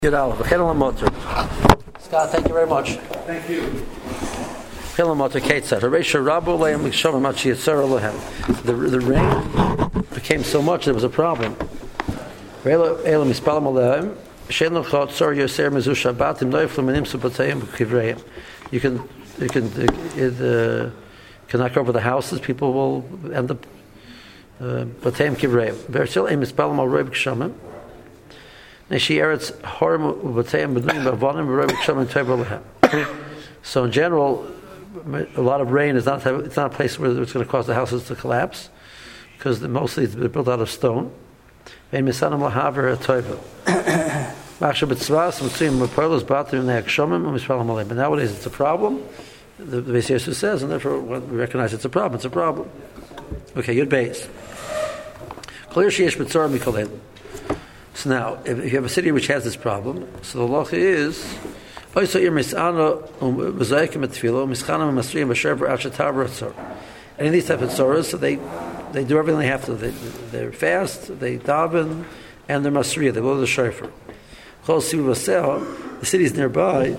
Scott, thank you very much. Thank you. The rain became so much there was a problem. You can knock over the houses, people will end up Bateim Kivreim. So in general, a lot of rain is it's not a place where it's going to cause the houses to collapse, because mostly it's built out of stone. But nowadays it's a problem. The Beis Yosef says, and therefore we recognize it's a problem. It's a problem. Okay, Yud Beis. So now, if you have a city which has this problem, so the law is any of these type of tzoros, so they do everything they have to. They're fast, they daven, and they're masriya. They blow the shofar. The cities nearby,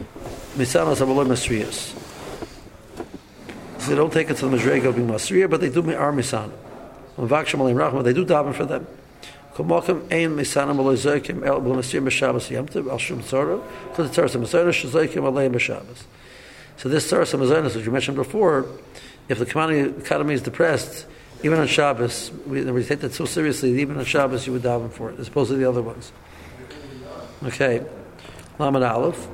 so they don't take it to the Mazrega of being masriya, but they do ar misana. They do daven for them. So this Tzaras HaMazonos, which you mentioned before, if the economy is depressed, even on Shabbos, we take that so seriously, even on Shabbos you would daven for it, as opposed to the other ones. Okay. Lamed Aleph.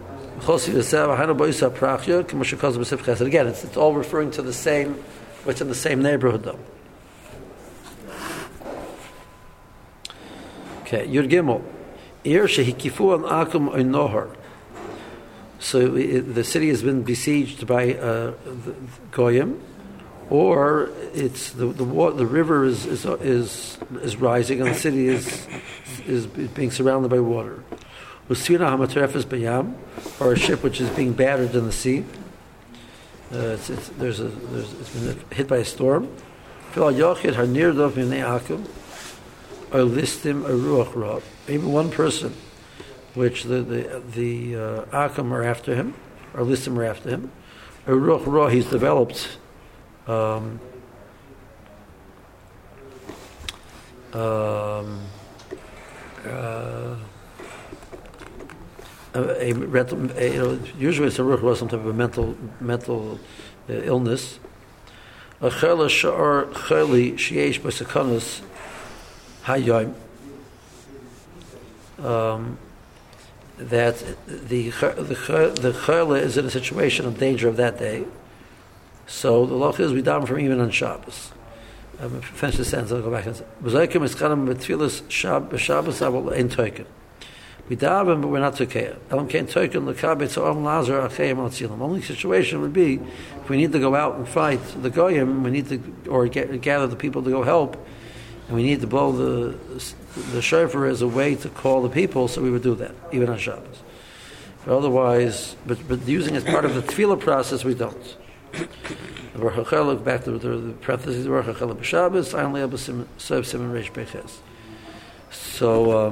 Again, it's all referring to the same, what's in the same neighborhood though. Okay, Yud Gimel. So the city has been besieged by the Goyim, or it's the river is rising and the city is being surrounded by water. Or a ship which is being battered in the sea. It's been hit by a storm. Or listim a ruach ra. Even one person, which the Akum are after him, or listim are after him. A ruach ra, he's developed a usually it's a ruach ra, some type of a mental illness. A chela sha'ar cheli sheyesh b'sakanos hayom. That the chayla is in a situation of danger of that day. So the law is we daven from even on Shabbos. Finish the sentence. I'll go back and say, "B'zaykim eskanim b'tfilas Shabbos avol ein token." We daven, but we're not tokeya. Elam kein token l'kabetz oam lazar achayim atzilim. Only situation would be if we need to go out and fight the goyim, we need to gather the people to go help. And we need to blow the shofar as a way to call the people, so we would do that, even on Shabbos. But otherwise, but using it as part of the tefillah process, we don't. Look back to the parentheses, Shabbos, so,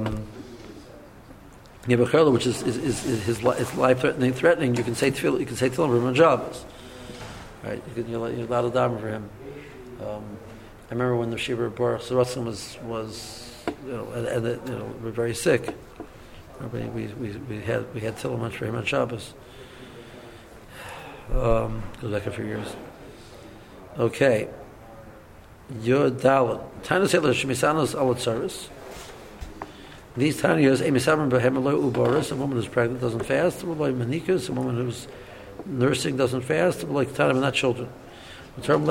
which is his life threatening, you can say tefillah, you can say tefillah on Shabbos. Right? You're allowed to daven for him. I remember when the Shiva Baruch Sorotzim was we're very sick. We had Tillaman for him on Shabbos. Goes back a few years. Okay. Yod Dalet. Tanya Selah Shemisanos Alat Saris. These Tanyas, Emisamar Behemelo Ubaris, a woman who's pregnant doesn't fast, like Manikas, a woman who's nursing doesn't fast, like Tanya and not children. You eat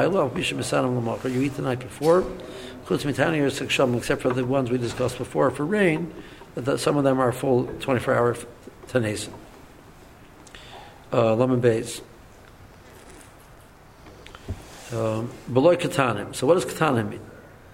the night before, except for the ones we discussed before for rain, some of them are full 24-hour Tanesim. Lamed Beis. Beloy Katanim. So what does Katanim mean?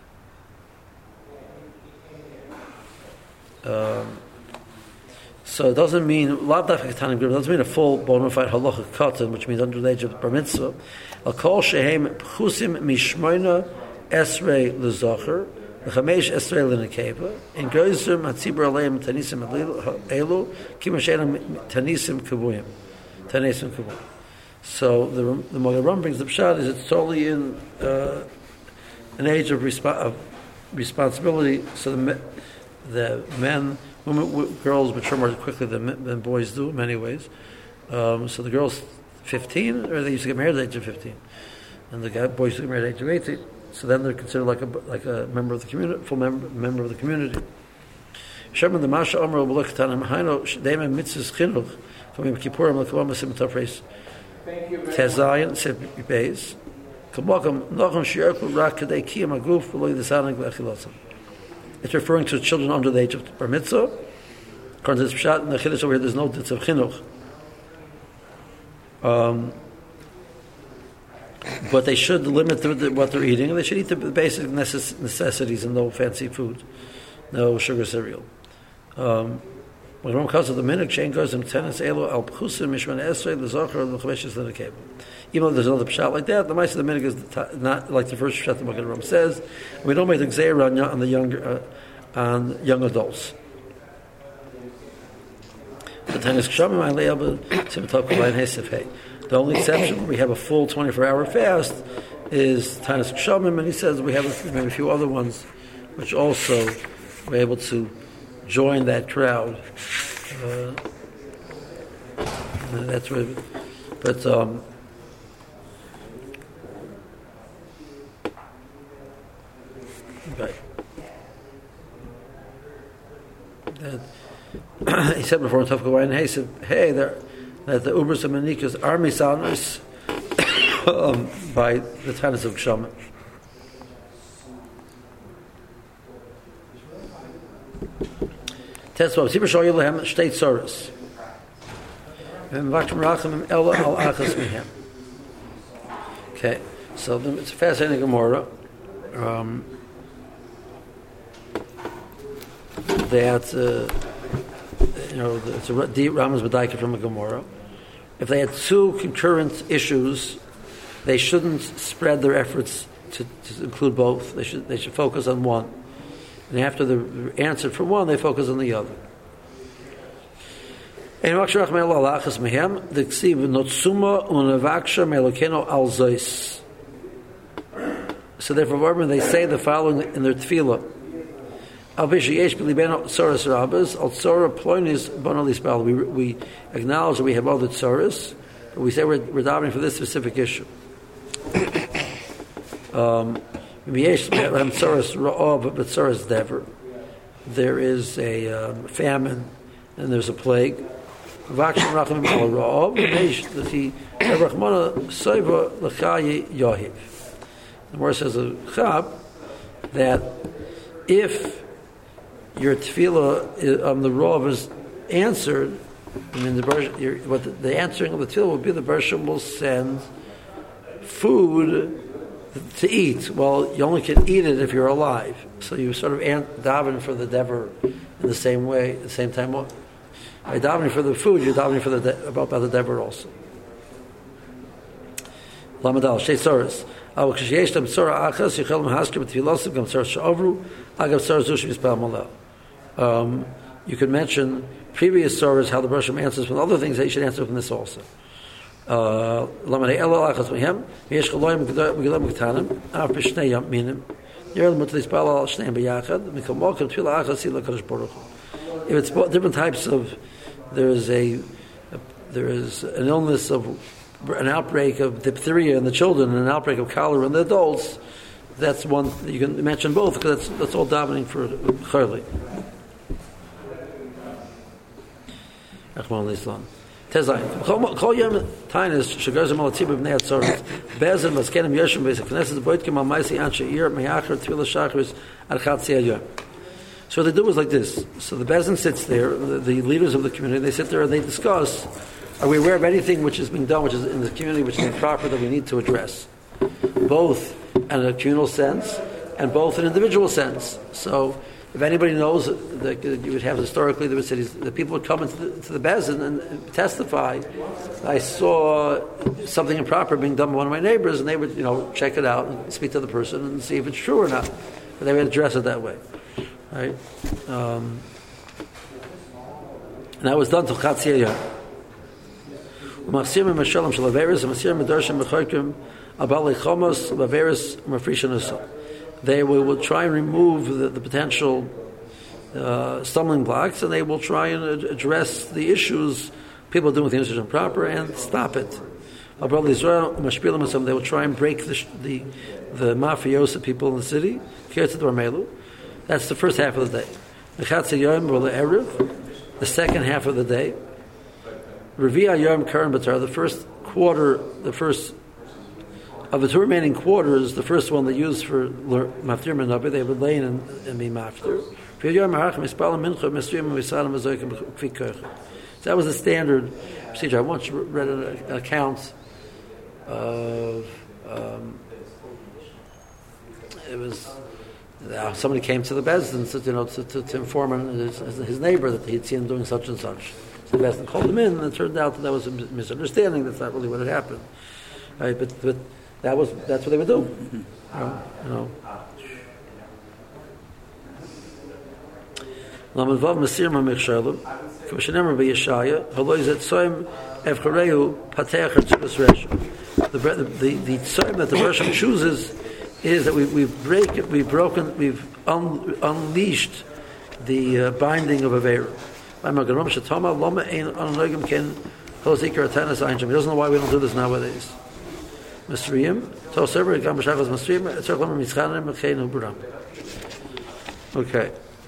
So it doesn't mean it doesn't mean a full bona fide halacha katan, which means under the age of bar mitzvah. Al kol shehem pchusim mishmoina esrei lezacher the Chamesh Esrei L'Nekeva, in Goyzim HaTzibur Aleim Tanisim Elu, Kimashena Tanisim Kavuyim. Tanisim Kavuyim. So the Magen brings the pshat is it's totally in an age of responsibility. So the men, women, girls mature more quickly than boys do in many ways. So the girls 15, or they used to get married at the age of 15, and the boys used to get married at the age of 18. So then they're considered like a member of the community, full member of the community. Sherman the Masha Omer Ubulaktanim Haino Dema Mitzvahs Chinuch from Yom Kippurim L'Kavam Asim Tafreis Tezayin Sebeis Kabakam Nachon Shiarku Rak Kadei Kiyam Aguf V'Lo Yidasanig V'Achilotzim. It's referring to children under the age of Bar Mitzvah. According to this Pshat in the Chiddush over here, there's no ditz of Chinuch. But they should limit what they're eating, and they should eat the basic necessities and no fancy food, no sugar cereal. When Ram calls it the minhag, Shein goes in tennis elo al pchusim mishman esrei l'zocher l'chaveshes l'nekeva. Even though there's another pshat like that, the mice of the minhag is not like the first pshat the Magen Ram says. We don't make the gzeira on the on young adults. The tennis kshamim aleiab simtov kolayin hesef hey. The only exception where we have a full 24-hour fast is Tanis Kshamim, and he says we have maybe a few other ones which also were able to join that crowd. That's where, but right. He said before in Tafka Wine, he said, hey, that the Ubers and Manikas are misanos by the Tanis of Kshamim. Tesvav, Sibir Shoy Lehem, Shtei Tzoros. V'mvakshim Rachamim Ela Al Achas Mehem. Okay, so it's a fascinating Gemara. That it's a deep Rambam's B'daika from a Gemara. If they had two concurrent issues, they shouldn't spread their efforts to include both. They should focus on one, and after the answer for one, they focus on the other. So therefore, when they say the following in their tefillah. We acknowledge that we have other tzoros, but we say we're davening for this specific issue. There is a famine and there's a plague. The Gemara says a chab that if your tefillah on the Rav is answered, the answering of the tefillah will be the Bershom will send food to eat. Well, you only can eat it if you're alive. So you sort of daven for the dever in the same way, at the same time. By davening for the food, you're davening for about the dever also. Lamadal, Shtei Tzoros. You could mention previous surahs how the Bershom answers from other things that you should answer from this also. If it's different types of, there is an illness of an outbreak of diphtheria in the children and an outbreak of cholera in the adults, that's one you can mention both because that's all davening for chayli. Tezayin. Kol yom tainis shegazim al tzibur b'nei atzoros bezin maskenim yeshim b'esek knesset boitkim al ma'isi anshe ir me'achar tefillah shachris al chatzi hayom. So what they do is like this. So the bezin sits there, the leaders of the community, they sit there and they discuss, are we aware of anything which is being done, which is in the community, which is improper that we need to address? Both in a communal sense and both in an individual sense. So if anybody knows that you would have historically, there would say the people would come into the bezin and testify. I saw something improper being done by one of my neighbors, and they would check it out and speak to the person and see if it's true or not. But they would address it that way, right? And that was done to Chatziyah Yom. Machsirim Mashalom Shalaveris, Machsirim Medarshim Mechoikim, Abali Chomos, Laveris, Mafrishanusa. They will try and remove the potential stumbling blocks, and they will try and address the issues people doing things improper and stop it. They will try and break the mafiosa people in the city. That's the first half of the day. The second half of the day. The first quarter, the first of the two remaining quarters, the first one they used for maftir menabi, they would lay in and be maftir. So that was the standard procedure. I once read an account of it was somebody came to the Bezdin to inform his neighbor that he'd seen him doing such and such. So the Bezdin called him in, and it turned out that was a misunderstanding. That's not really what had happened, right? But that's what they would do. You know. Lamanvav Masir Mamichshalim, Kushanemar B'Yeshaya, Haloizet Soim Evcharehu Pateach Tzibus Resh. The Soim that the Rosham chooses is that we've unleashed the binding of Aveira. He doesn't know why we don't do this nowadays. Okay.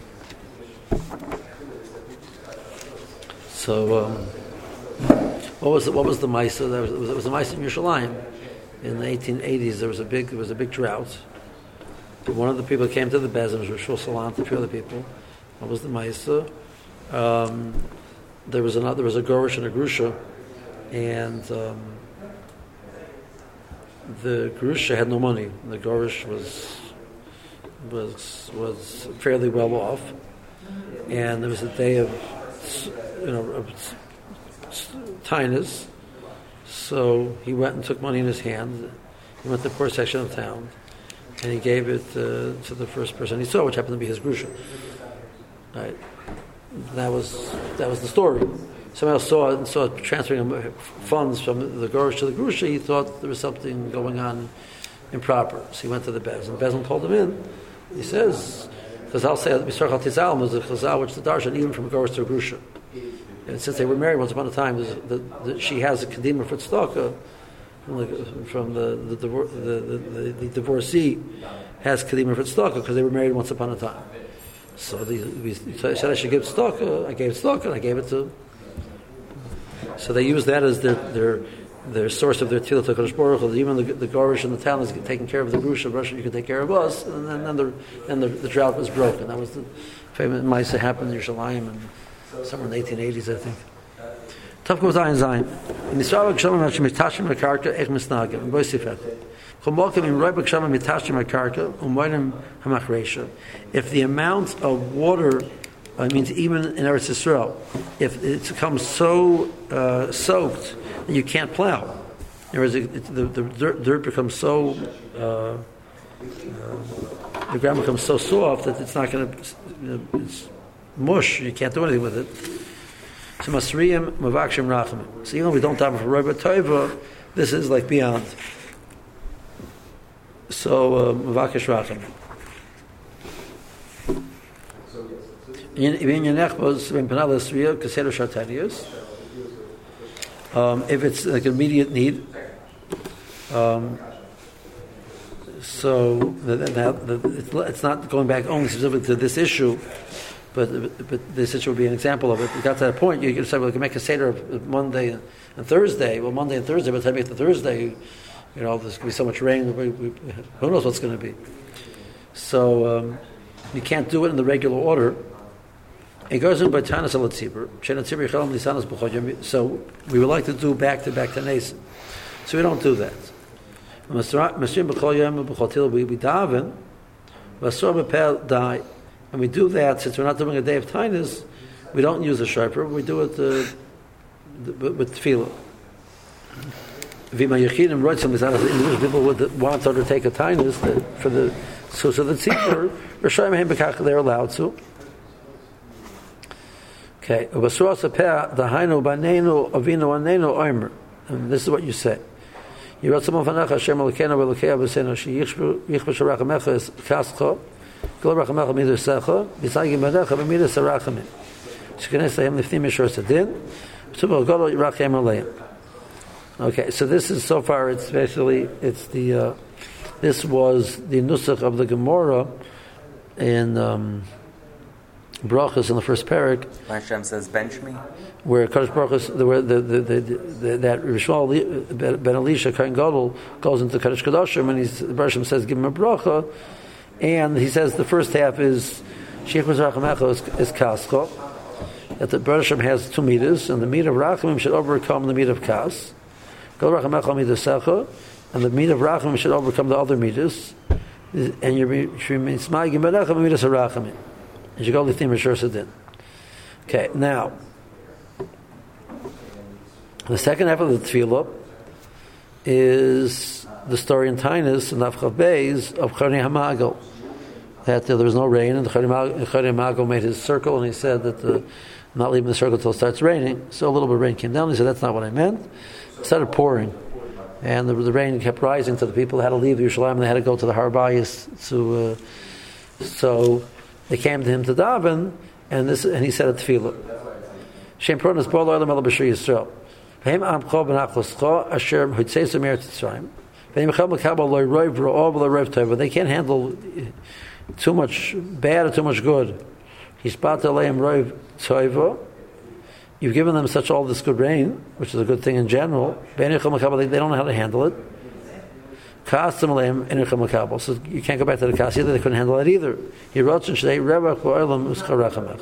So, what was the Maisa? There was a Maisa in Yerushalayim in the 1880s. There was a big drought. One of the people came to the Bezim, Rishul Salant, a few other people. What was the Maisa? There was a Gorish and a Grusha, and the Grusha had no money. The Gorish was fairly well off, and there was a day of tinus, so he went and took money in his hand. He went to the poor section of town, and he gave it to the first person he saw, which happened to be his grusha. Right, that was the story. Someone else saw it and saw transferring funds from the gorish to the grusha. He thought there was something going on improper, so he went to the Bez, and the Bezin called him in. He says, Chazal say Misrach al Tizal was a Chazal which the darshan even from a gorish to a grusha. And since they were married once upon a time, she has a kedima for tzedakah from the divorcee has kedima for tzedakah because they were married once upon a time. So we said I should give tzedakah. I gave tzedakah and I gave it to. So they use that as their source of their tefillah to Kadosh Baruch Hu. Even the gorish in the town is taking care of the grusha. Russia, you can take care of us. And then the drought was broken. That was the famous Maisa happened in Yerushalayim and somewhere in the 1880s, I think. Tav Kuf Zayin Zayin. In Yisrael B'Kshamim Hashim Mitashim Hakarka Ech Misnagim. In Boisif Echel. Chomolkim in Roy B'Kshamim Mitashim Hakarka Umoinim Hamachresha. If the amount of water, means even in Eretz Yisrael, if it becomes so soaked that you can't plow, the dirt becomes so, the ground becomes so soft that it's not going to, it's mush, you can't do anything with it. So Masriyim Mavakshim Rachamim. So even though we don't daven for Roba Toiva, this is like beyond. So Mavakish Rachamim. If it's like an immediate need, so it's not going back only specifically to this issue, but this issue would be an example of it. You got to that point, you can say, well, we can make a Seder of Monday and Thursday. Well, Monday and Thursday, by the time you get to Thursday, there's going to be so much rain, who knows what's going to be. So you can't do it in the regular order. It goes in by Tanas al Tzibur. So we would like to do back to Nason. So we don't do that. We daven, and we do that since we're not doing a day of Tainus. We don't use a sharper. We do it with tefillah. People would want to undertake a Tainus So the tzibur, Rishayim Hein B'kach, they're allowed to. Okay, and this is what you say. You wrote some of Anach Hashem Elokeinu v'Elokei Avosenu sheyichbash rachamecha es kascha, kol rachamecha midas secha, b'tzagim banecha b'midas harachamim. Shekines lehem lifnim mishor sadin, v'tubal golo yirachem aleim. Okay, so this is so far. It's basically this was the nusach of the Gemara in Brachos in the first parak. Hashem says, "Bench me." Where Kadosh Baruch Hu, that Rishmal ben Elisha Kohen Gadol goes into Kadosh Kadoshim, and the Baruch Hashem says, "Give him a bracha," and he says the first half is Sheikh Rachamecha is Kascha. That the Baruch Hashem has 2 meters, and the meter of Rachamim should overcome the meter of Kas. Kol Rachamecha midas secha, and the meter of Rachamim should overcome the other meters. And you means Ma'igim Banecha midas Rachamim. You should go Lithim Rishur Sadin. Okay, now the second half of the tefillah is the story in Tainus and Avchav Beis of Choni Hamagal, that there was no rain, and Choni Hamagal made his circle, and he said that I'm not leaving the circle until it starts raining. So a little bit of rain came down. He said, that's not what I meant. It started pouring, and the rain kept rising to the people who had to leave Yerushalayim, and they had to go to the Har Bayis to. So they came to him to daven, and he said a tefillah. Shem Pronas Bol Olam El B'Shir Yisrael. V'hem Amcho B'Nachlascho Asher Hutzeis Emer Tzrayim. V'hem Chel Mekabel Lo Roiv Ro'ov Lo Roiv Tov. They can't handle too much bad or too much good. Hispat Aleim Roiv Tov. You've given them all this good rain, which is a good thing in general. They don't know how to handle it. So you can't go back to the Kas either. They couldn't handle it either. He wrote and say Revach V'Olam Uscharachamech.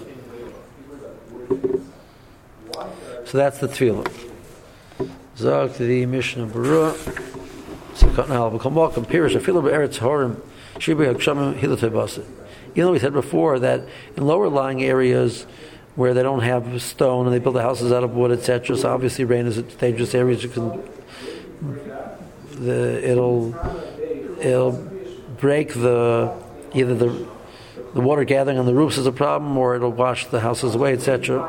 So that's the tefillah. Zog to the Mishnah Berurah. You know, we said before that in lower lying areas where they don't have stone and they build the houses out of wood, etc. So obviously rain is a dangerous area. It'll break either the water gathering on the roofs is a problem, or it'll wash the houses away, etc.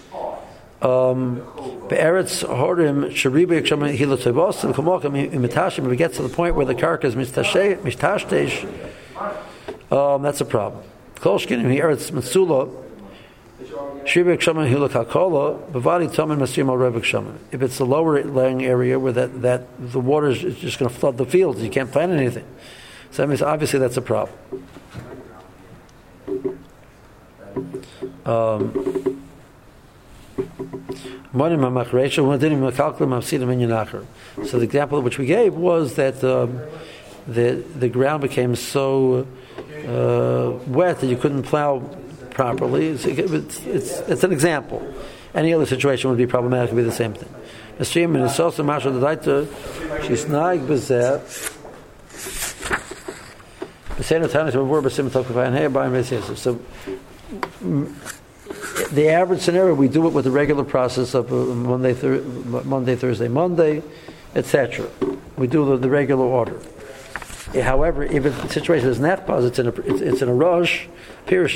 Be'eretz horim shariba yiksham hilotevos and kamokim imitashim. If it gets to the point where the karka is mishtashtish, that's a problem. Kolshkin in eretz metsula shariba yiksham hilokakola bavadi tamin masrim al revik shaman. If it's a lower laying area where that the water is just going to flood the fields, you can't plant anything. So that means obviously that's a problem. So the example which we gave was that the ground became so wet that you couldn't plow properly. It's an example. Any other situation would be problematic. It would be the same thing. So the average scenario, we do it with the regular process of Monday, Thursday, Monday, etc. We do the regular order. However, if the situation is not positive, it's in a rush. Right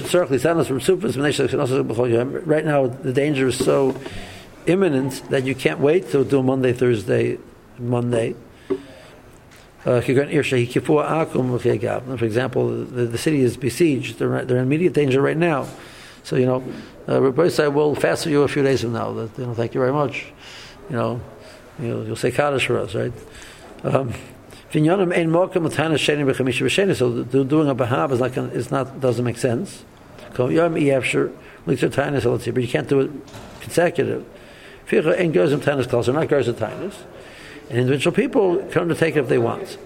now, the danger is so imminent that you can't wait to do Monday, Thursday, Monday. For example, the city is besieged. They're in immediate danger right now. So, Rabbi say, we'll fast for you a few days from now. Thank you very much. You'll say Kaddish for us, right? So doing a bahab doesn't make sense. But you can't do it consecutive. They're not Gerza. And individual people can undertake it if they want.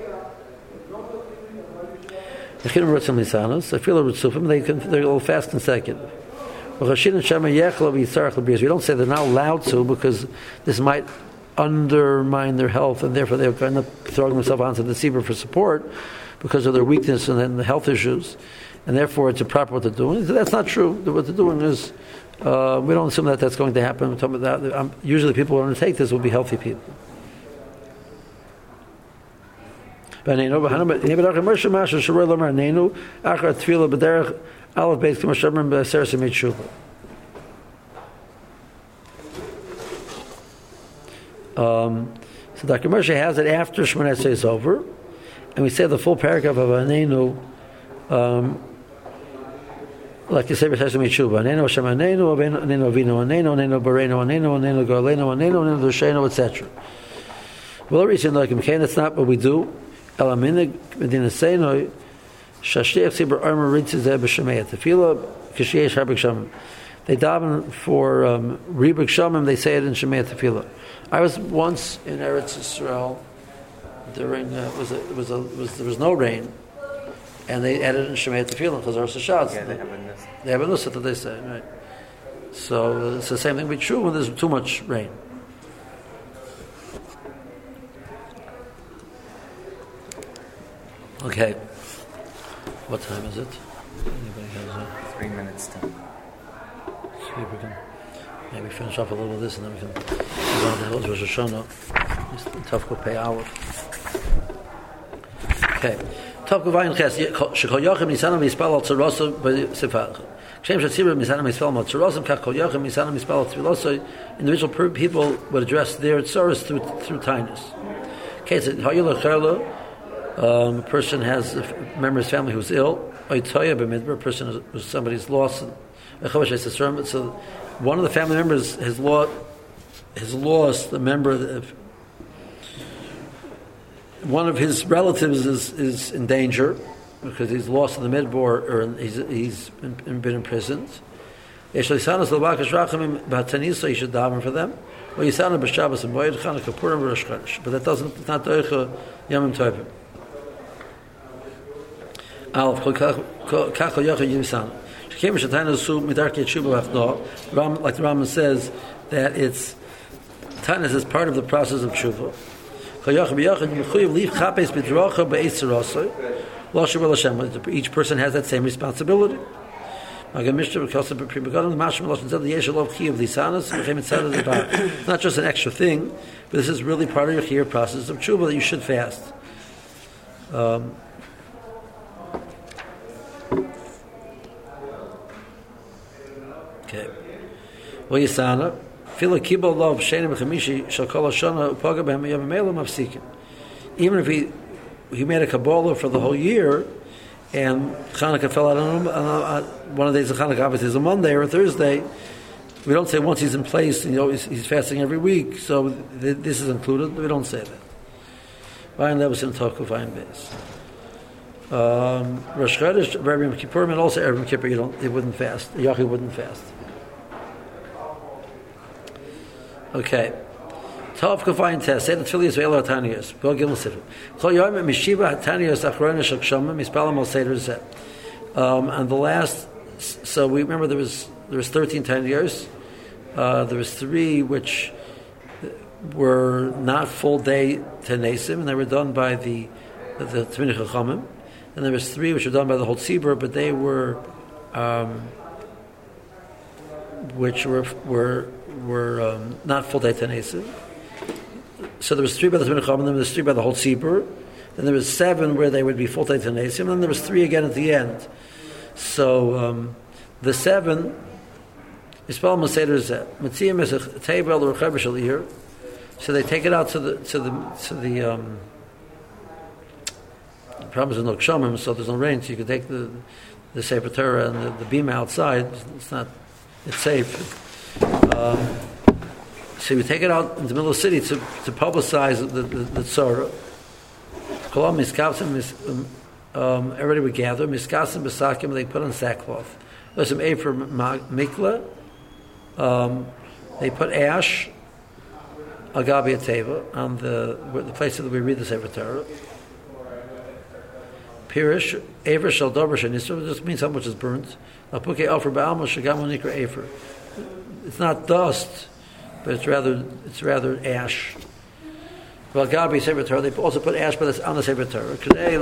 They'll fast consecutive. We don't say they're not allowed to because this might undermine their health, and therefore they'll end up throwing themselves onto the tzibur for support because of their weakness and then the health issues, and therefore it's improper what they're doing. That's not true. What they're doing is we don't assume that that's going to happen. Usually people who undertake this will be healthy people. Banenu, Bahanam, Nebedach Moshe Masha Sharei Lamar Nenu, Achar Tefillah B'derech Aleph Beis K'Moshamrim B'Aseres Yemei Tshuva. So Dr. Moshe has it after Shmoneh Esrei is over, and we say the full paragraph of Anenu, like you say, B'Aseres Yemei Tshuva. Anenu Hashem Anenu, Anenu Avinu Anenu, Anenu Bareinu Anenu, Anenu Gorleinu Anenu, Anenu Dosheinu, etc. Well, reason like it's not what we do. Elaminig Medina Seinoi Shashtiach Sibur Armor Ritzes B'Shemei Tefillah K'Shiesh Harbik Shamim. They daven for Ribik Shamim. They say it in Shemei Tefillah. I was once in Eretz Yisrael during there was no rain, and they added in Shemei Tefillah because Rosh Hashanah. Yeah, they have a nusach that they say, right? So it's the same thing be true when there's too much rain. Okay. What time is it? Anybody has 3 minutes to. See if we can maybe finish off a little of this and then we can move on to Hills Rosh Hashanah. It's tough to pay hour. Okay. Top Gavayin Ches Shekol Yochem Nisanam Yispal Al Tzarosah B'Sefach. Kshem Shatzibur Nisanam Yispal Al Tzarosah Kach Kol Yochem Nisanam Yispal Al Tzvilosah. Individual people would address their tzaros through kindness. Okay, so Hayul Cherlo. A person has a member of his family who's ill. A person who's somebody's lost. So one of the family members has lost a member of one of his relatives is in danger because he's lost in the midbar or he's been imprisoned. He should daven for them. But that doesn't. It's not doicha yamim tovim. Like the Rambam says that it's tainus is part of the process of tshuva. Each person has that same responsibility. It's not just an extra thing, but this is really part of your process of tshuva that you should fast. Okay. Well, Yisana, fila kibol lov shenim b'chamishi shakol hashana upaga b'hem yavimelu mafsikim. Even if he made a Kabbalah for the whole year, and Chanukah fell out on one of the days of Chanukah, obviously is a Monday or a Thursday. We don't say once he's in place, he's fasting every week, so this is included. We don't say that. Vayin Levus in Toku Vayin Beis. Rosh Chodesh, Rabbi Yom Kippurim, and also Erev Yom Kippur, they wouldn't fast. Yachi wouldn't fast. Okay. Tov Kavayin Test. Say the Tefillah Yisrael Hataniyos. Go Gimel Sifim. Kol Yom Mishiva Hataniyos Achrona Shakshama Mispala Mol Seder Zeh. And the last, so we remember there was 13 Taniyos. There was 3 which were not full day Tanesim, and they were done by the Tminei Chachamim. And there was 3 which were done by the whole Tzibur, but they were which were not full day Tanesim. So there was 3 by the Tminei Chachamim, then there was 3 by the whole Tzibur. Then there was 7 where they would be full day Tanesim, and then there was 3 again at the end. So the 7 is Spal Maseder Zeh. Mitziyim is a table or a Chaber here. So they take it out to the problem is no kshamim, so there's no rain, so you can take the Sefer Torah and the bima outside. It's safe. So we take it out in the middle of the city to publicize the tzara. Everybody would gather. Miskasim b'sakim, they put on sackcloth. There's some for mikla. They put ash agabi ateva on the place that we read the Sefer Torah. Pirish, Aver shall dover shenisra, just means how much is burnt. Apuke alfer ba'alma shagamu nikra afer. It's not dust, but it's rather ash. Well, Gabi Sefer Torah, they also put ash, but it's on the Sefer Torah.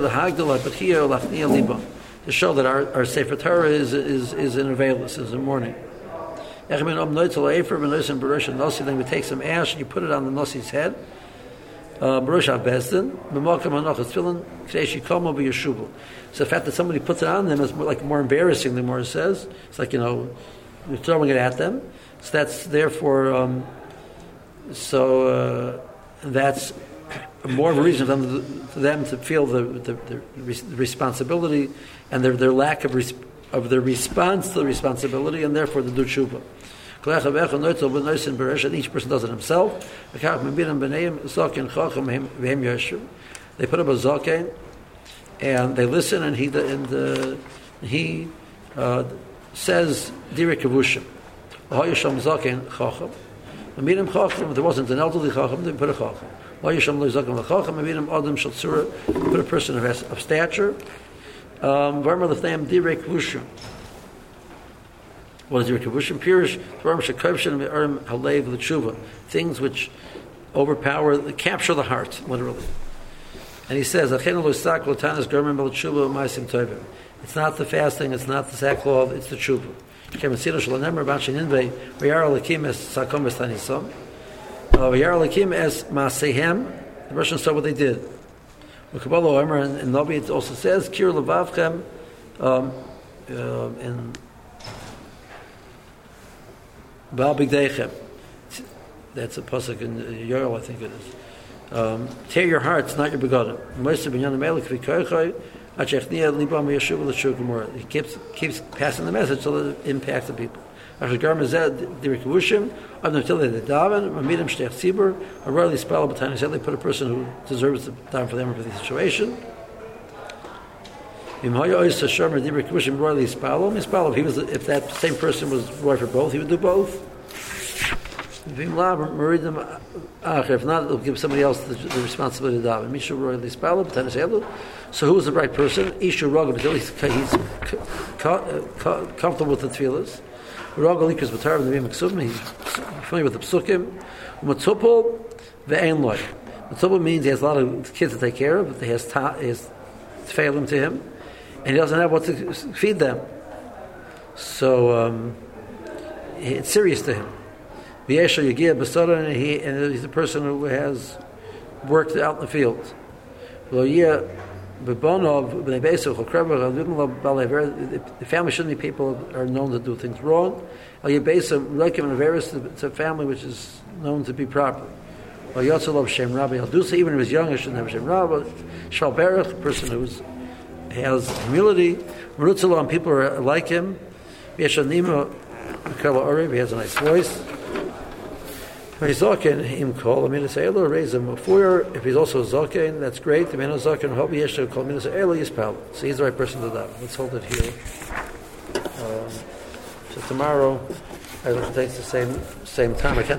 To show that our Sefer Torah is in availus, is in mourning. Then we take some ash and you put it on the Nosi's head. Baruch Bezdin, B'Malkam Hanochas Tefillin, K'dei Shikomo B'Yeshuvu. So the fact that somebody puts it on them is more embarrassing, the more it says. It's like, you're throwing it at them. So that's therefore, that's more of a reason for them to feel the responsibility and their lack of their response to the responsibility, and therefore the do tshuva. Each person does it himself. They put up a zaken, and they listen, and he says direk kavushim. If there wasn't an elderly chacham, they put a chacham. Put a person of stature. What is direk kavushim? Pirish things which overpower, capture the heart, literally. And he says, it's not the fasting, it's not the sackcloth, it's the tshuva. The Russians saw what they did. And Nabi, it also says, Kir Levavchem, in Baal Bigdeichem. That's a pasuk in Yoel, I think it is. Tear your hearts, not your begotten. He keeps passing the message so that it impacts the people. A put a person who deserves the time for them for the situation. If that same person was roy for both, he would do both. If not, they'll give somebody else the responsibility to daven. So who is the right person? He's comfortable with the tefillas. He's familiar with the psukim. Matzupel means he has a lot of kids to take care of, but he has tefillim to him, and he doesn't have what to feed them. So it's serious to him. And he's a person who has worked out in the field. The family shouldn't be people who are known to do things wrong. It's a family which is known to be proper. Even if he's young, he shouldn't have Shem Rabba. Shal Berach, a person who has humility. People are like him. He has a nice voice. If he's Zokin, him call Aminasayla, raise him a foyer. If he's also Zokin, that's great. The man of Zokin, hope he has to call Aminasayla, Yispal. So he's the right person to that. Let's hold it here. So tomorrow, I will take the same time. I can't